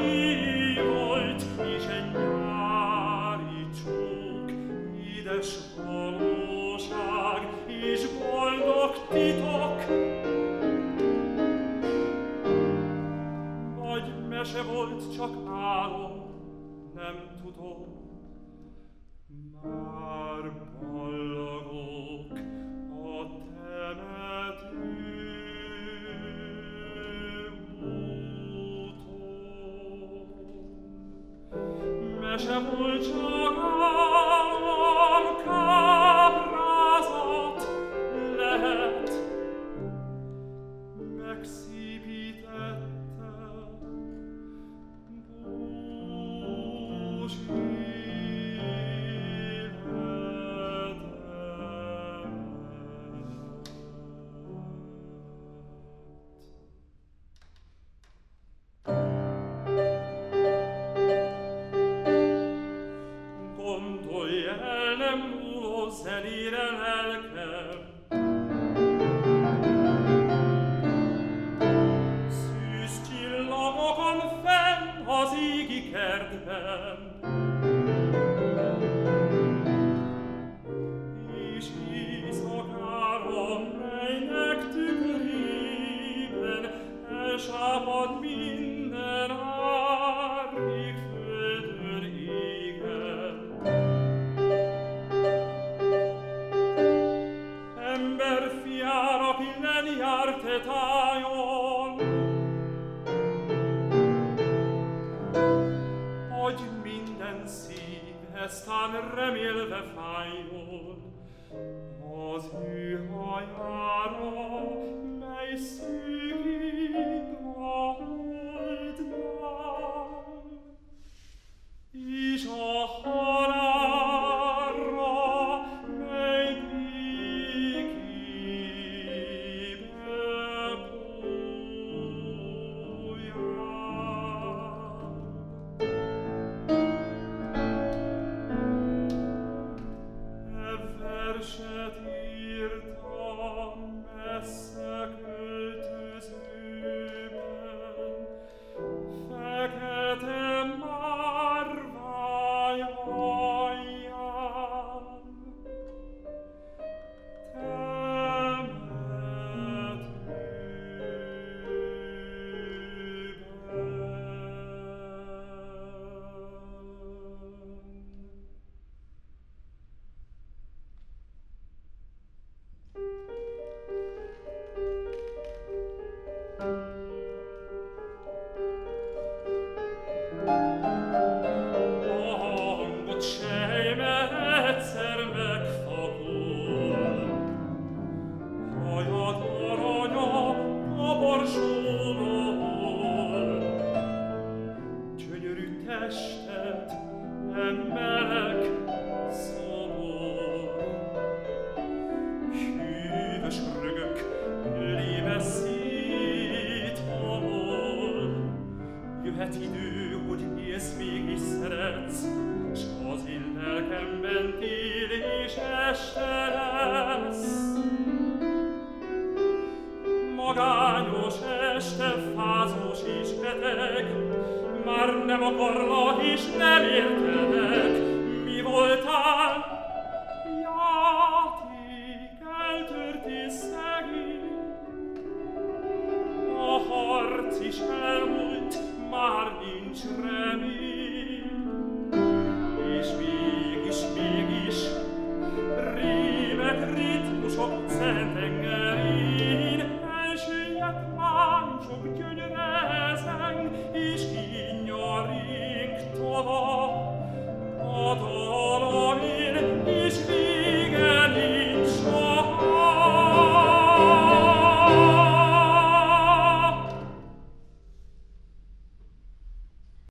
mi volt, és egy nyári csók, édes valóság, és boldog titok. Vagy mese volt, csak álom, nem tudom. Már ballagok a temető úton. Mese volt, csak álom, káprázat lehet, megszépítette bús Gondolj el, nem múló zenére lelkem, szűz csillagokon fenn az égi kertben, és éjszakára, melynek tükrében elsápad minden árnyék földön égen. Emberfiára, aki len járt e tájon, hogy minden szív eztán remélve fájjon az ő hajára, mely szűkít a holdnál, és a halálra, mely békébe bújjál. Verset írtam messze költözőben, fekete márvány alján, tested, meleg szobor, hűvös rögök léve széthamol. Jöhet idő, hogy élsz, mégis szeretsz, s az én lelkemben tél és este lesz. Magányos este, fázós és beteg, már nem akarlak és nem értelek, mi voltál? Játék, eltört és szegény, a harc is elmúlt.